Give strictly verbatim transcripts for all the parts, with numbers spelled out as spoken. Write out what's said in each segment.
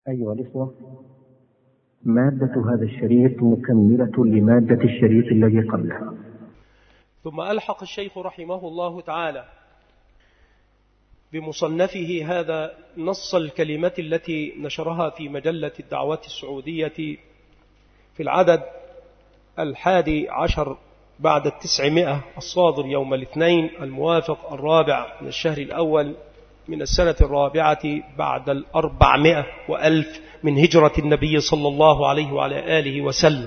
أيها الإخوة، مادة هذا الشريط مكملة لمادة الشريط الذي قبله. ثم ألحق الشيخ رحمه الله تعالى بمصنفه هذا نص الكلمة التي نشرها في مجلة الدعوة السعودية في العدد الحادي عشر بعد التسعمائة الصادر يوم الاثنين الموافق الرابع من الشهر الأول من السنة الرابعة بعد الأربعمائة وألف من هجرة النبي صلى الله عليه وعلى آله وسلم.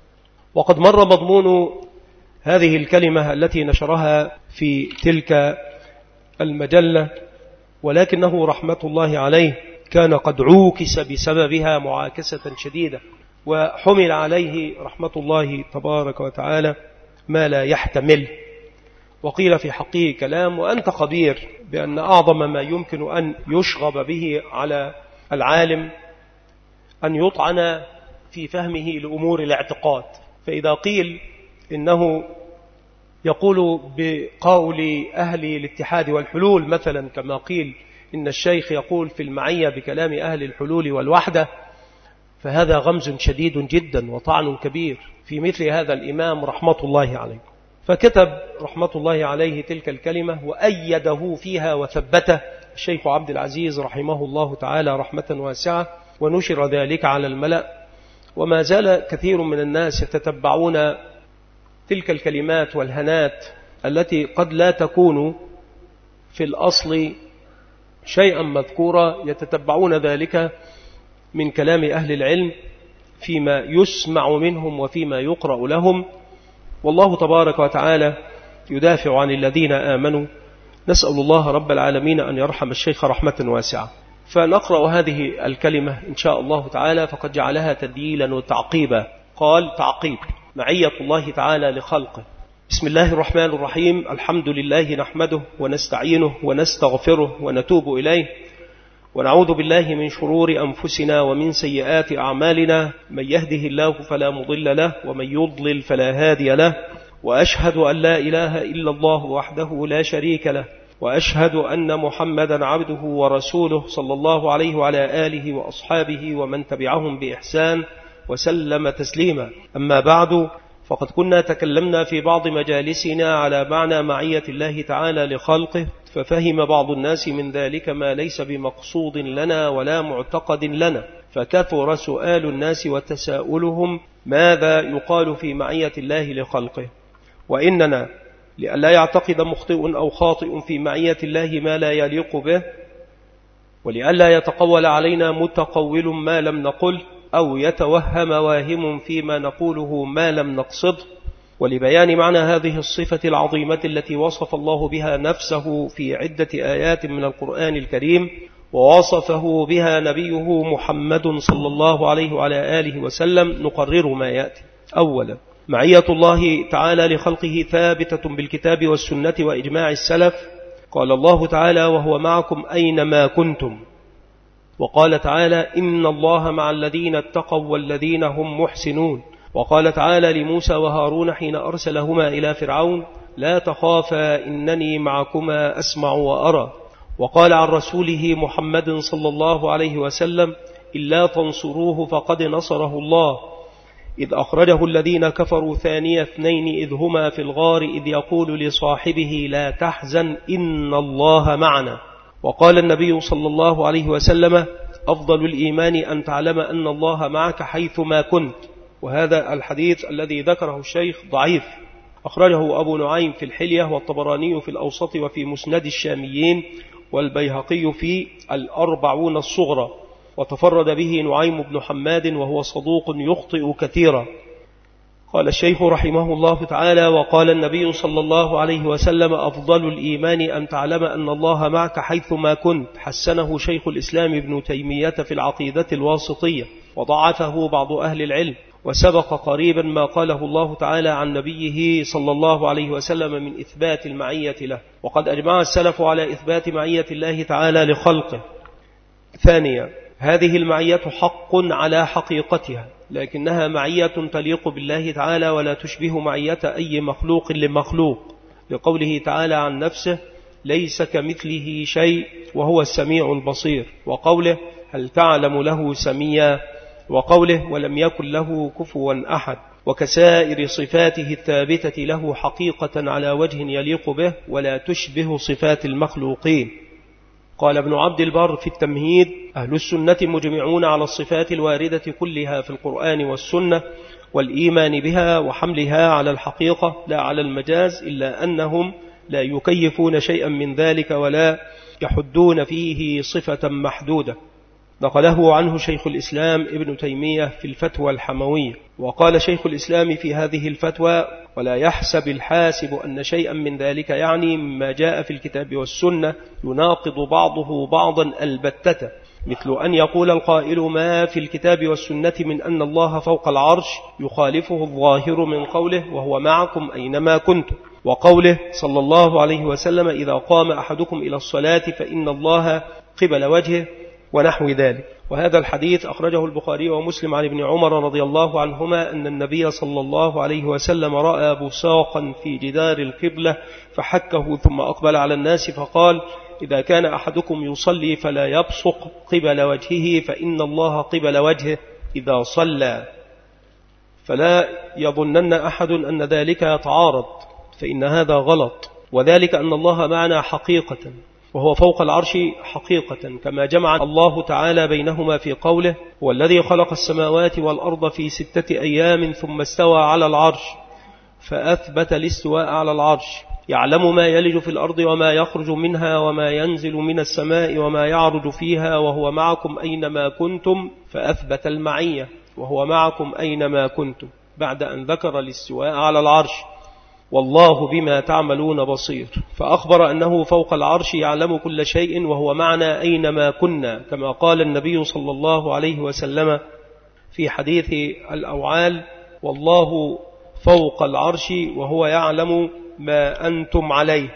وقد مر مضمون هذه الكلمة التي نشرها في تلك المجلة، ولكنه رحمة الله عليه كان قد عوكس بسببها معاكسة شديدة، وحمل عليه رحمة الله تبارك وتعالى ما لا يحتمل، وقيل في حقه كلام. وأنت خبير بأن أعظم ما يمكن أن يشغب به على العالم أن يطعن في فهمه لأمور الاعتقاد. فإذا قيل إنه يقول بقول أهل الاتحاد والحلول مثلا، كما قيل إن الشيخ يقول في المعية بكلام أهل الحلول والوحدة، فهذا غمز شديد جدا وطعن كبير في مثل هذا الإمام رحمة الله عليه. فكتب رحمة الله عليه تلك الكلمة وأيده فيها وثبته الشيخ عبد العزيز رحمه الله تعالى رحمة واسعة، ونشر ذلك على الملأ. وما زال كثير من الناس يتتبعون تلك الكلمات والهنات التي قد لا تكون في الأصل شيئا مذكورا، يتتبعون ذلك من كلام أهل العلم فيما يسمع منهم وفيما يقرأ لهم. والله تبارك وتعالى يدافع عن الذين آمنوا. نسأل الله رب العالمين أن يرحم الشيخ رحمة واسعة. فنقرأ هذه الكلمة إن شاء الله تعالى، فقد جعلها تدليلا وتعقيبا. قال: تعقيب: معية الله تعالى لخلقه. بسم الله الرحمن الرحيم. الحمد لله نحمده ونستعينه ونستغفره ونتوب إليه، ونعوذ بالله من شرور أنفسنا ومن سيئات أعمالنا. من يهده الله فلا مضل له، ومن يضلل فلا هادي له. وأشهد أن لا إله إلا الله وحده لا شريك له، وأشهد أن محمدا عبده ورسوله صلى الله عليه وعلى آله وأصحابه ومن تبعهم بإحسان وسلم تسليما. أما بعد، فقد كنا تكلمنا في بعض مجالسنا على معنى معية الله تعالى لخلقه، ففهم بعض الناس من ذلك ما ليس بمقصود لنا ولا معتقد لنا، فكثر سؤال الناس وتساؤلهم ماذا يقال في معية الله لخلقه. وإننا لئلا يعتقد مخطئ أو خاطئ في معية الله ما لا يليق به، ولئلا يتقول علينا متقول ما لم نقل، أو يتوهم واهم فيما نقوله ما لم نقصد، ولبيان معنى هذه الصفة العظيمة التي وصف الله بها نفسه في عدة آيات من القرآن الكريم، ووصفه بها نبيه محمد صلى الله عليه وعلى آله وسلم، نقرر ما يأتي. أولا، معية الله تعالى لخلقه ثابتة بالكتاب والسنة وإجماع السلف. قال الله تعالى: وهو معكم أينما كنتم. وقال تعالى: إن الله مع الذين اتقوا والذين هم محسنون. وقال تعالى لموسى وهارون حين أرسلهما إلى فرعون: لا تخافا إنني معكما أسمع وأرى. وقال عن رسوله محمد صلى الله عليه وسلم: إلا تنصروه فقد نصره الله، إذ أخرجه الذين كفروا ثاني اثنين إذ هما في الغار إذ يقول لصاحبه لا تحزن إن الله معنا. وقال النبي صلى الله عليه وسلم: أفضل الإيمان أن تعلم أن الله معك حيثما كنت. وهذا الحديث الذي ذكره الشيخ ضعيف، أخرجه أبو نعيم في الحلية، والطبراني في الأوسط وفي مسند الشاميين، والبيهقي في الأربعون الصغرى، وتفرد به نعيم بن حماد وهو صدوق يخطئ كثيرا. قال الشيخ رحمه الله تعالى: وقال النبي صلى الله عليه وسلم: أفضل الإيمان أن تعلم أن الله معك حيثما كنت. حسنه شيخ الإسلام ابن تيمية في العقيدة الواسطية، وضعفه بعض أهل العلم. وسبق قريبا ما قاله الله تعالى عن نبيه صلى الله عليه وسلم من إثبات المعية له، وقد أجمع السلف على إثبات معية الله تعالى لخلقه. ثانيا، هذه المعية حق على حقيقتها، لكنها معية تليق بالله تعالى ولا تشبه معية أي مخلوق لمخلوق، لقوله تعالى عن نفسه: ليس كمثله شيء وهو السميع البصير، وقوله هل تعلم له سميا، وقوله ولم يكن له كفوا أحد، وكسائر صفاته الثابتة له حقيقة على وجه يليق به ولا تشبه صفات المخلوقين. قال ابن عبد البر في التمهيد أهل السنة مجمعون على الصفات الواردة كلها في القرآن والسنة والإيمان بها وحملها على الحقيقة لا على المجاز، إلا أنهم لا يكيفون شيئا من ذلك ولا يحدون فيه صفة محدودة. نقله عنه شيخ الإسلام ابن تيمية في الفتوى الحموية. وقال شيخ الإسلام في هذه الفتوى ولا يحسب الحاسب أن شيئا من ذلك يعني مما جاء في الكتاب والسنة يناقض بعضه بعضا البتة، مثل أن يقول القائل ما في الكتاب والسنة من أن الله فوق العرش يخالفه الظاهر من قوله وهو معكم أينما كنتم، وقوله صلى الله عليه وسلم إذا قام أحدكم إلى الصلاة فإن الله قبل وجهه ونحو ذلك. وهذا الحديث أخرجه البخاري ومسلم عن ابن عمر رضي الله عنهما أن النبي صلى الله عليه وسلم رأى بصاقا في جدار القبلة فحكه ثم أقبل على الناس فقال إذا كان أحدكم يصلي فلا يبصق قبل وجهه فإن الله قبل وجهه إذا صلى. فلا يظنن أحد أن ذلك يتعارض، فإن هذا غلط، وذلك أن الله معنا حقيقة وهو فوق العرش حقيقة، كما جمع الله تعالى بينهما في قوله والذي خلق السماوات والأرض في ستة أيام ثم استوى على العرش، فأثبت الاستواء على العرش، يعلم ما يلج في الأرض وما يخرج منها وما ينزل من السماء وما يعرج فيها وهو معكم أينما كنتم، فأثبت المعية وهو معكم أينما كنتم بعد أن ذكر الاستواء على العرش، والله بما تعملون بصير، فأخبر أنه فوق العرش يعلم كل شيء وهو معنا أينما كنا، كما قال النبي صلى الله عليه وسلم في حديث الأوعال والله فوق العرش وهو يعلم ما أنتم عليه.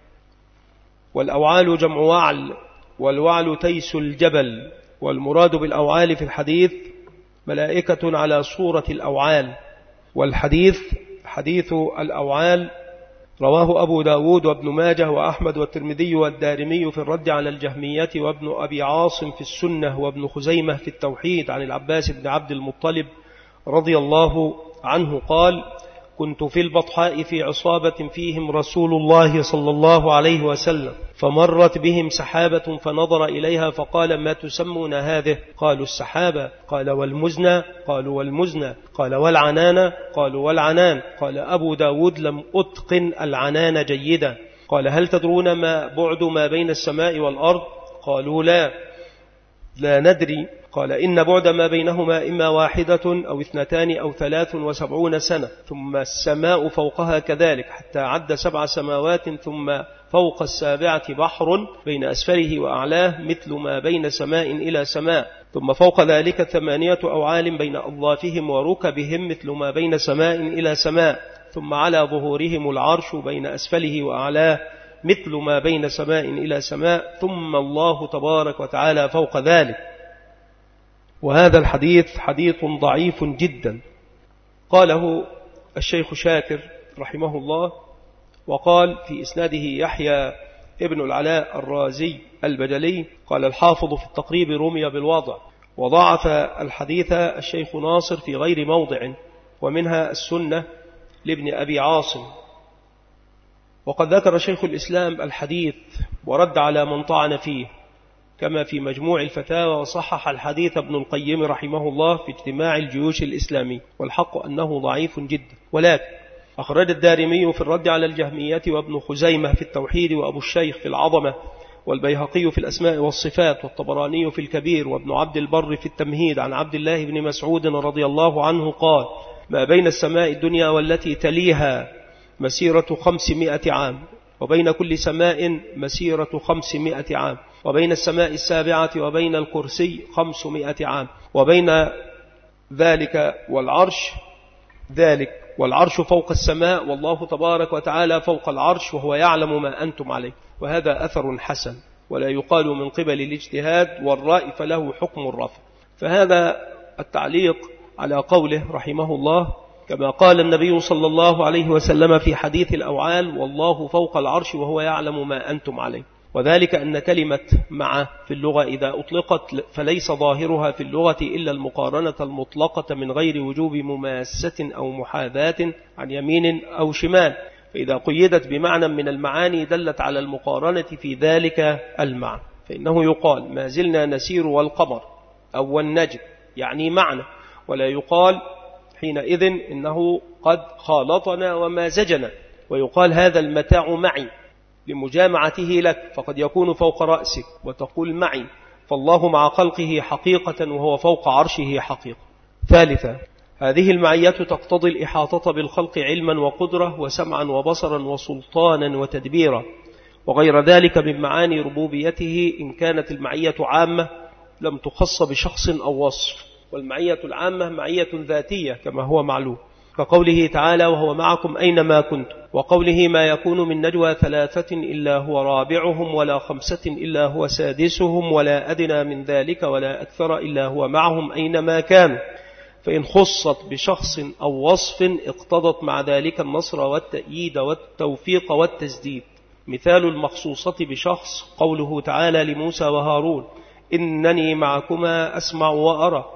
والأوعال جمع وعل، والوعل تيس الجبل، والمراد بالأوعال في الحديث ملائكة على صورة الأوعال. والحديث حديث الأوعال رواه أبو داود وابن ماجه وأحمد والترمذي والدارمي في الرد على الجهمية، وابن أبي عاصم في السنة، وابن خزيمة في التوحيد عن العباس بن عبد المطلب رضي الله عنه قال كنت في البطحاء في عصابة فيهم رسول الله صلى الله عليه وسلم، فمرت بهم سحابة فنظر إليها فقال ما تسمون هذه؟ قالوا السحابة. قال والمزنى؟ قالوا والمزنى. قال والعنان؟ قالوا والعنان. قال أبو داود لم أتقن العنان جيدا. قال هل تدرون ما بعد ما بين السماء والأرض؟ قالوا لا لا ندري. قال إن بعد ما بينهما إما واحدة أو اثنتان أو ثلاث وسبعون سنة، ثم السماء فوقها كذلك حتى عد سبع سماوات، ثم فوق السابعة بحر بين أسفله وأعلاه مثل ما بين سماء إلى سماء، ثم فوق ذلك ثمانية أوعال بين أضلافهم وركبهم مثل ما بين سماء إلى سماء، ثم على ظهورهم العرش بين أسفله وأعلاه مثل ما بين سماء إلى سماء، ثم الله تبارك وتعالى فوق ذلك. وهذا الحديث حديث ضعيف جدا، قاله الشيخ شاكر رحمه الله، وقال في إسناده يحيى ابن العلاء الرازي البجلي. قال الحافظ في التقريب رمي بالوضع، وضعف الحديث الشيخ ناصر في غير موضع، ومنها السنة لابن أبي عاصم. وقد ذكر شيخ الإسلام الحديث ورد على من طعن فيه كما في مجموع الفتاوى، وصحح الحديث ابن القيم رحمه الله في اجتماع الجيوش الإسلامي، والحق أنه ضعيف جدا. ولكن أخرج الدارمي في الرد على الجهمية، وابن خزيمة في التوحيد، وأبو الشيخ في العظمة، والبيهقي في الأسماء والصفات، والطبراني في الكبير، وابن عبد البر في التمهيد عن عبد الله بن مسعود رضي الله عنه قال ما بين السماء الدنيا والتي تليها مسيرة خمسمائة عام، وبين كل سماء مسيرة خمسمائة عام، وبين السماء السابعة وبين الكرسي خمسمائة عام، وبين ذلك والعرش ذلك، والعرش فوق السماء، والله تبارك وتعالى فوق العرش وهو يعلم ما أنتم عليه. وهذا أثر حسن ولا يقال من قبل الاجتهاد والرأي، فله حكم الرفع. فهذا التعليق على قوله رحمه الله كما قال النبي صلى الله عليه وسلم في حديث الأوعال: والله فوق العرش وهو يعلم ما أنتم عليه. وذلك أن كلمة مع في اللغة إذا أطلقت فليس ظاهرها في اللغة إلا المقارنة المطلقة من غير وجوب مماسة أو محاذاة عن يمين أو شمال، فإذا قيدت بمعنى من المعاني دلت على المقارنة في ذلك المعنى. فإنه يقال: ما زلنا نسير والقمر أو والنجم، يعني معنى، ولا يقال حينئذ إنه قد خالطنا ومازجنا، ويقال هذا المتاع معي لمجامعته لك، فقد يكون فوق رأسك وتقول معي، فالله مع خلقه حقيقة وهو فوق عرشه حقيقة. ثالثا، هذه المعية تقتضي الإحاطة بالخلق علما وقدرة وسمعا وبصرا وسلطانا وتدبيرا وغير ذلك من معاني ربوبيته، إن كانت المعية عامة لم تخص بشخص أو وصف، والمعية العامة معية ذاتية كما هو معلوم، كقوله تعالى: وهو معكم أينما كنتم، وقوله: ما يكون من نجوى ثلاثة إلا هو رابعهم ولا خمسة إلا هو سادسهم ولا أدنى من ذلك ولا أكثر إلا هو معهم أينما كانوا. فإن خصت بشخص أو وصف اقتضت مع ذلك النصر والتأييد والتوفيق والتسديد. مثال المخصوصة بشخص قوله تعالى لموسى وهارون: إنني معكما أسمع وأرى،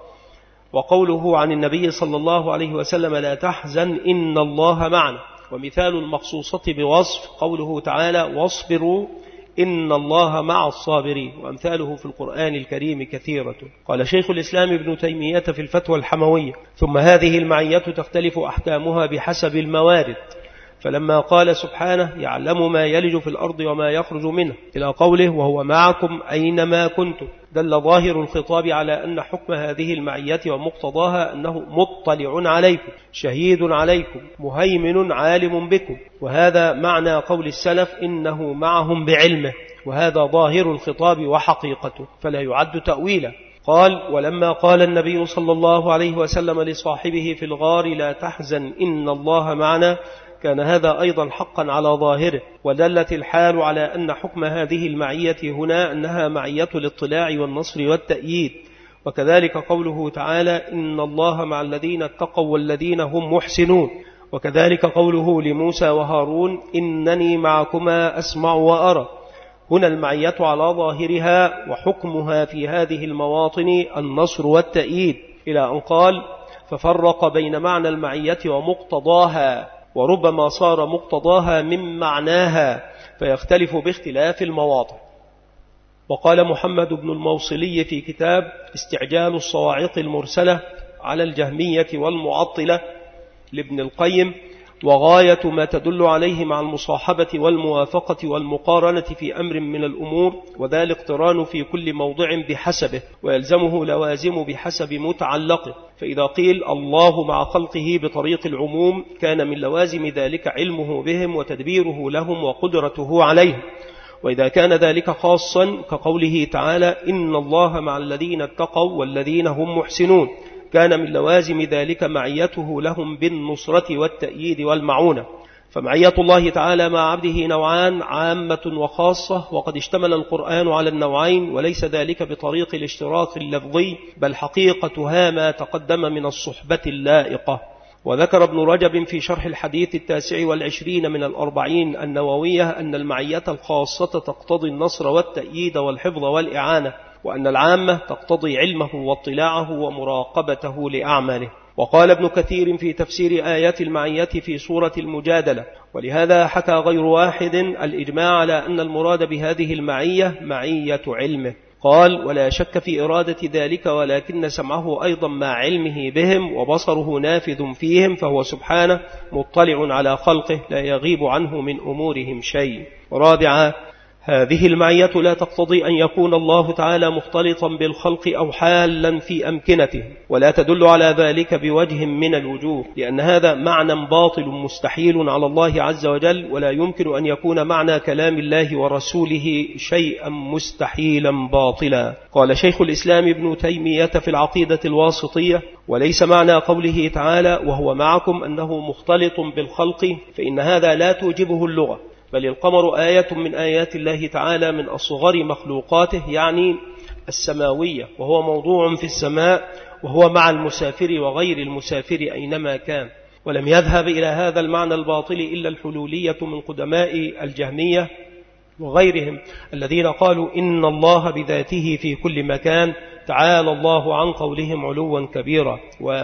وقوله عن النبي صلى الله عليه وسلم: لا تحزن إن الله معنا. ومثال المخصوصة بوصف قوله تعالى: واصبروا إن الله مع الصابرين، وأمثاله في القرآن الكريم كثيرة. قال شيخ الإسلام ابن تيمية في الفتوى الحموية: ثم هذه المعية تختلف أحكامها بحسب الموارد، فلما قال سبحانه: يعلم ما يلج في الأرض وما يخرج منه، إلى قوله: وهو معكم أينما كنتم، دل ظاهر الخطاب على أن حكم هذه المعية ومقتضاها أنه مطلع عليكم، شهيد عليكم، مهيمن عالم بكم، وهذا معنى قول السلف: إنه معهم بعلمه، وهذا ظاهر الخطاب وحقيقته، فلا يعد تأويلا. قال: ولما قال النبي صلى الله عليه وسلم لصاحبه في الغار: لا تحزن إن الله معنا، كان هذا أيضا حقا على ظاهره، ودلت الحال على أن حكم هذه المعية هنا أنها معية الاطلاع والنصر والتأييد. وكذلك قوله تعالى: إن الله مع الذين اتقوا والذين هم محسنون. وكذلك قوله لموسى وهارون: إنني معكما أسمع وأرى. هنا المعية على ظاهرها، وحكمها في هذه المواطن النصر والتأييد، إلى أن قال: ففرق بين معنى المعية ومقتضاها، وربما صار مقتضاها من معناها، فيختلف باختلاف المواضع. وقال محمد بن الموصلي في كتاب استعجال الصواعق المرسلة على الجهمية والمعطلة لابن القيم: وغاية ما تدل عليه مع المصاحبة والموافقة والمقارنة في أمر من الأمور، وذا الاقتران في كل موضع بحسبه، ويلزمه لوازم بحسب متعلقه. فإذا قيل الله مع خلقه بطريق العموم، كان من لوازم ذلك علمه بهم وتدبيره لهم وقدرته عليهم. وإذا كان ذلك خاصا كقوله تعالى: إن الله مع الذين اتقوا والذين هم محسنون، كان من لوازم ذلك معيته لهم بالنصرة والتأييد والمعونة. فمعية الله تعالى مع عبده نوعان: عامة وخاصة، وقد اشتمل القرآن على النوعين، وليس ذلك بطريق الاشتراك اللفظي، بل حقيقتها ما تقدم من الصحبة اللائقة. وذكر ابن رجب في شرح الحديث التاسع والعشرين من الأربعين النووية أن المعية الخاصة تقتضي النصر والتأييد والحفظ والإعانة، وأن العامة تقتضي علمه واطلاعه ومراقبته لأعماله. وقال ابن كثير في تفسير آيات المعية في سورة المجادلة: ولهذا حكى غير واحد الإجماع على أن المراد بهذه المعية معية علمه. قال: ولا شك في إرادة ذلك، ولكن سمعه أيضا مع علمه بهم وبصره نافذ فيهم، فهو سبحانه مطلع على خلقه لا يغيب عنه من أمورهم شيء. ورابعا، هذه المعية لا تقتضي أن يكون الله تعالى مختلطا بالخلق أو حالا في أمكنته، ولا تدل على ذلك بوجه من الوجوه، لأن هذا معنى باطل مستحيل على الله عز وجل، ولا يمكن أن يكون معنى كلام الله ورسوله شيئا مستحيلا باطلا. قال شيخ الإسلام ابن تيمية في العقيدة الواسطية: وليس معنى قوله تعالى وهو معكم أنه مختلط بالخلق، فإن هذا لا توجبه اللغة، بل القمر آية من آيات الله تعالى من أصغر مخلوقاته، يعني السماوية، وهو موضوع في السماء، وهو مع المسافر وغير المسافر أينما كان. ولم يذهب إلى هذا المعنى الباطل إلا الحلولية من قدماء الجهمية وغيرهم الذين قالوا إن الله بذاته في كل مكان، تعالى الله عن قولهم علوا كبيرا،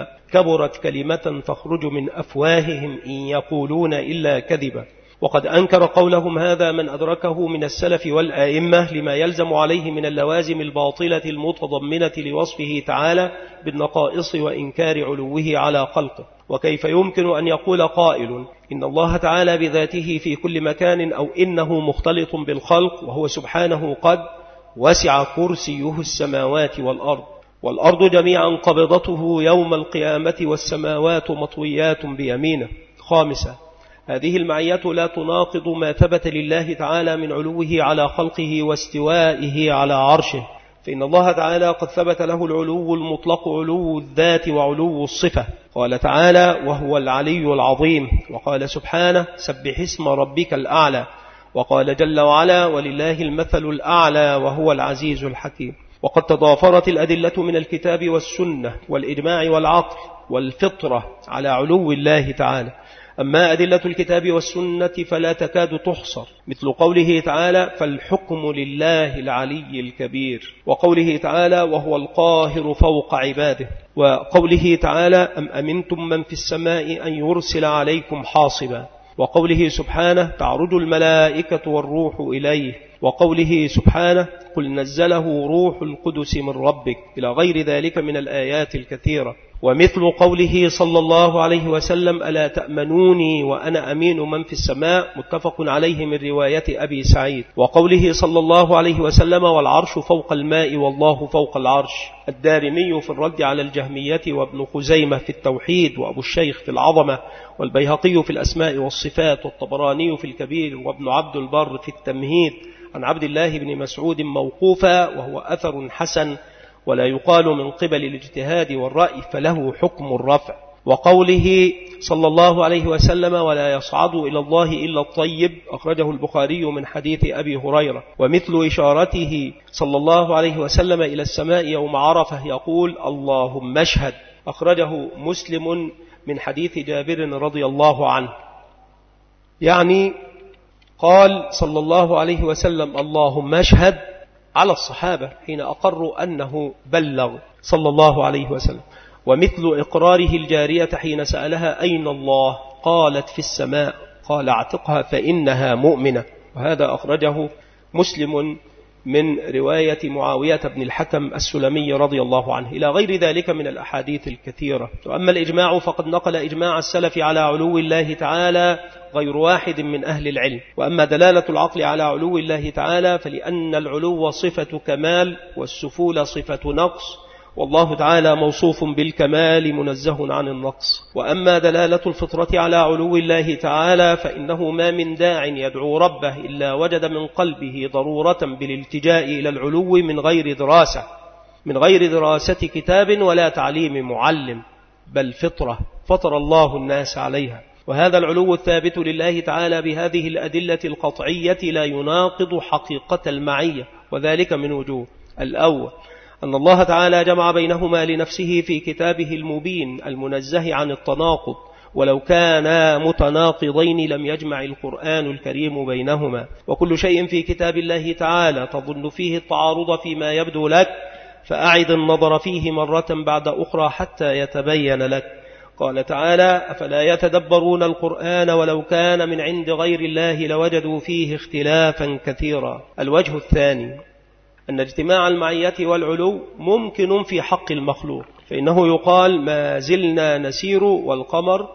وكبرت كلمة تخرج من أفواههم إن يقولون إلا كذبا. وقد أنكر قولهم هذا من أدركه من السلف والآئمة لما يلزم عليه من اللوازم الباطلة المتضمنة لوصفه تعالى بالنقائص وإنكار علوه على خلقه. وكيف يمكن أن يقول قائل إن الله تعالى بذاته في كل مكان أو إنه مختلط بالخلق وهو سبحانه قد وسع كرسيه السماوات والأرض، والأرض جميعا قبضته يوم القيامة والسماوات مطويات بيمينه. خامسا، هذه المعية لا تناقض ما ثبت لله تعالى من علوه على خلقه واستوائه على عرشه، فإن الله تعالى قد ثبت له العلو المطلق، علو الذات وعلو الصفة. قال تعالى وهو العلي العظيم، وقال سبحانه سبح اسم ربك الأعلى، وقال جل وعلا ولله المثل الأعلى وهو العزيز الحكيم. وقد تضافرت الأدلة من الكتاب والسنة والإجماع والعقل والفطرة على علو الله تعالى. أما أدلة الكتاب والسنة فلا تكاد تحصر، مثل قوله تعالى فالحكم لله العلي الكبير، وقوله تعالى وهو القاهر فوق عباده، وقوله تعالى أم أمنتم من في السماء أن يرسل عليكم حاصبا، وقوله سبحانه تعرج الملائكة والروح إليه، وقوله سبحانه قل نزله روح القدس من ربك، إلى غير ذلك من الآيات الكثيرة. ومثل قوله صلى الله عليه وسلم ألا تأمنوني وأنا أمين من في السماء، متفق عليه من رواية أبي سعيد. وقوله صلى الله عليه وسلم والعرش فوق الماء والله فوق العرش. الدارمي في الرد على الجهمية، وابن خزيمة في التوحيد، وأبو الشيخ في العظمة، والبيهقي في الأسماء والصفات، والطبراني في الكبير، وابن عبد البر في التمهيد عن عبد الله بن مسعود موقوفا، وهو أثر حسن ولا يقال من قبل الاجتهاد والرأي، فله حكم الرفع. وقوله صلى الله عليه وسلم ولا يصعد إلى الله إلا الطيب، أخرجه البخاري من حديث أبي هريرة. ومثل إشارته صلى الله عليه وسلم إلى السماء يوم عرفة يقول اللهم اشهد، أخرجه مسلم من حديث جابر رضي الله عنه. يعني قال صلى الله عليه وسلم اللهم اشهد على الصحابة حين أقروا أنه بلغ صلى الله عليه وسلم. ومثل إقراره الجارية حين سألها أين الله، قالت في السماء، قال اعتقها فإنها مؤمنة، وهذا أخرجه مسلم من رواية معاوية بن الحكم السلمي رضي الله عنه، إلى غير ذلك من الأحاديث الكثيرة. وأما الإجماع فقد نقل إجماع السلف على علو الله تعالى غير واحد من أهل العلم. وأما دلالة العقل على علو الله تعالى فلأن العلو صفة كمال والسفول صفة نقص، والله تعالى موصوف بالكمال منزه عن النقص. وأما دلالة الفطرة على علو الله تعالى فإنه ما من داع يدعو ربه إلا وجد من قلبه ضرورة بالالتجاء إلى العلو من غير دراسة من غير دراسة كتاب ولا تعليم معلم، بل فطرة فطر الله الناس عليها. وهذا العلو الثابت لله تعالى بهذه الأدلة القطعية لا يناقض حقيقة المعية، وذلك من وجوه. الأول أن الله تعالى جمع بينهما لنفسه في كتابه المبين المنزه عن التناقض، ولو كانا متناقضين لم يجمع القرآن الكريم بينهما. وكل شيء في كتاب الله تعالى تظن فيه التعارض فيما يبدو لك، فأعد النظر فيه مرة بعد أخرى حتى يتبين لك. قال تعالى أفلا يتدبرون القرآن ولو كان من عند غير الله لوجدوا فيه اختلافا كثيرا. الوجه الثاني أن اجتماع المعية والعلو ممكن في حق المخلوق، فإنه يقال ما زلنا نسير والقمر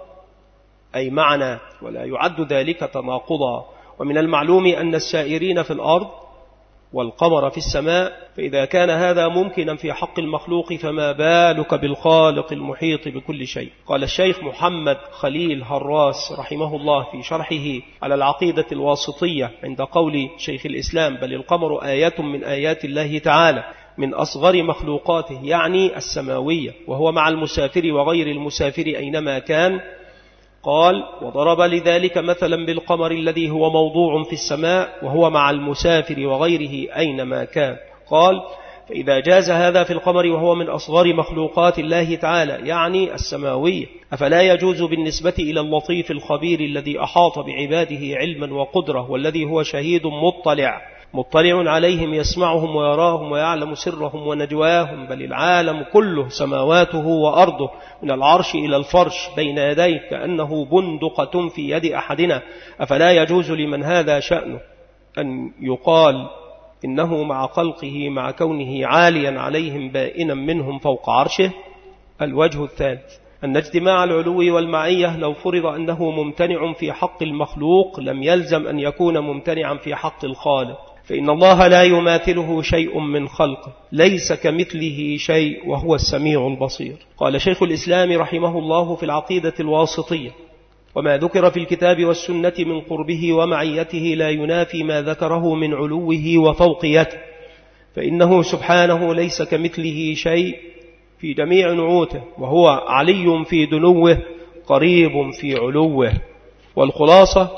أي معنا، ولا يعد ذلك تناقضا. ومن المعلوم أن السائرين في الأرض والقمر في السماء، فإذا كان هذا ممكنا في حق المخلوق فما بالك بالخالق المحيط بكل شيء. قال الشيخ محمد خليل هراس رحمه الله في شرحه على العقيدة الواسطية عند قول شيخ الإسلام بل القمر آية من آيات الله تعالى من أصغر مخلوقاته، يعني السماوية، وهو مع المسافر وغير المسافر أينما كان. قال وضرب لذلك مثلا بالقمر الذي هو موضوع في السماء وهو مع المسافر وغيره أينما كان. قال فإذا جاز هذا في القمر وهو من أصغر مخلوقات الله تعالى يعني السماوية، أفلا يجوز بالنسبة إلى اللطيف الخبير الذي أحاط بعباده علما وقدرة والذي هو شهيد مطلع مطلع عليهم يسمعهم ويراهم ويعلم سرهم ونجواهم، بل العالم كله سماواته وأرضه من العرش إلى الفرش بين يديه كأنه بندقة في يد أحدنا، أفلا يجوز لمن هذا شأنه أن يقال إنه مع خلقه مع كونه عاليا عليهم بائنا منهم فوق عرشه؟ الوجه الثالث أن اجتماع العلو والمعية لو فرض أنه ممتنع في حق المخلوق لم يلزم أن يكون ممتنعا في حق الخالق، فإن الله لا يماثله شيء من خلقه، ليس كمثله شيء وهو السميع البصير. قال شيخ الإسلام رحمه الله في العقيدة الواسطية: وما ذكر في الكتاب والسنة من قربه ومعيته لا ينافي ما ذكره من علوه وفوقيته، فإنه سبحانه ليس كمثله شيء في جميع نعوته، وهو علي في دنوه قريب في علوه. والخلاصة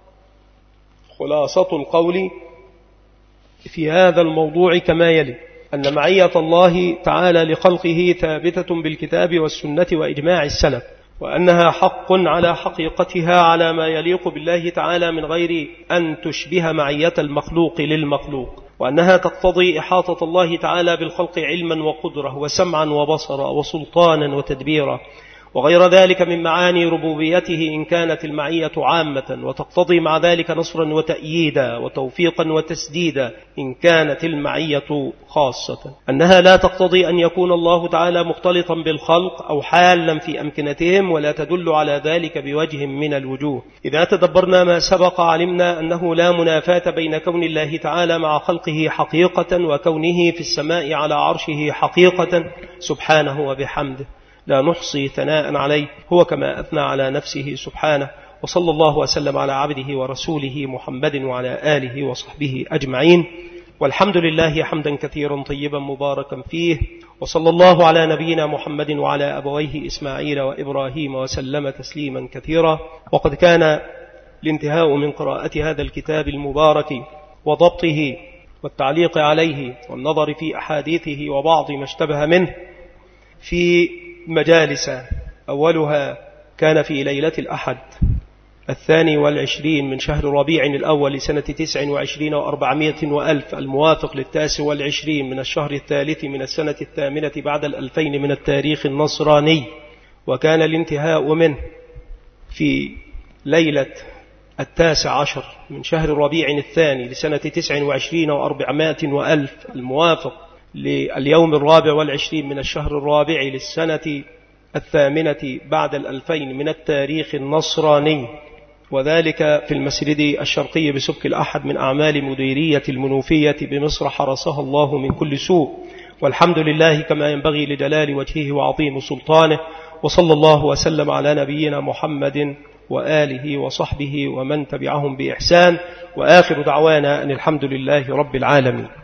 خلاصة القول في هذا الموضوع كما يلي: أن معية الله تعالى لخلقه ثابتة بالكتاب والسنة وإجماع السلف، وأنها حق على حقيقتها على ما يليق بالله تعالى من غير أن تشبه معية المخلوق للمخلوق، وأنها تقتضي إحاطة الله تعالى بالخلق علما وقدرة وسمعا وبصرا وسلطانا وتدبيرا وغير ذلك من معاني ربوبيته إن كانت المعية عامة، وتقتضي مع ذلك نصرا وتأييدا وتوفيقا وتسديدا إن كانت المعية خاصة. أنها لا تقتضي أن يكون الله تعالى مختلطا بالخلق أو حالا في أمكنتهم، ولا تدل على ذلك بوجه من الوجوه. إذا تدبرنا ما سبق علمنا أنه لا منافاة بين كون الله تعالى مع خلقه حقيقة وكونه في السماء على عرشه حقيقة سبحانه وبحمده، لا نحصي ثناء عليه، هو كما أثنى على نفسه سبحانه. وصلى الله وسلم على عبده ورسوله محمد وعلى آله وصحبه أجمعين، والحمد لله حمدا كثيرا طيبا مباركا فيه، وصلى الله على نبينا محمد وعلى أبويه إسماعيل وإبراهيم وسلم تسليما كثيرا. وقد كان الانتهاء من قراءة هذا الكتاب المبارك وضبطه والتعليق عليه والنظر في أحاديثه وبعض ما اشتبه منه في مجالس، أولها كان في ليلة الأحد الثاني والعشرين من شهر ربيع الأول لسنة تسع وعشرين وأربعمائة وألف، الموافق للتاسع والعشرين من الشهر الثالث من السنة الثامنة بعد الألفين من التاريخ النصراني. وكان الانتهاء منه في ليلة التاسع عشر من شهر ربيع الثاني لسنة تسع وعشرين وأربعمائة وألف، الموافق لليوم الرابع والعشرين من الشهر الرابع للسنة الثامنة بعد الألفين من التاريخ النصراني، وذلك في المسجد الشرقي بسبك الأحد من أعمال مديرية المنوفية بمصر، حرسها الله من كل سوء، والحمد لله كما ينبغي لجلال وجهه وعظيم سلطانه. وصلى الله وسلم على نبينا محمد وآله وصحبه ومن تبعهم بإحسان، وآخر دعوانا أن الحمد لله رب العالمين.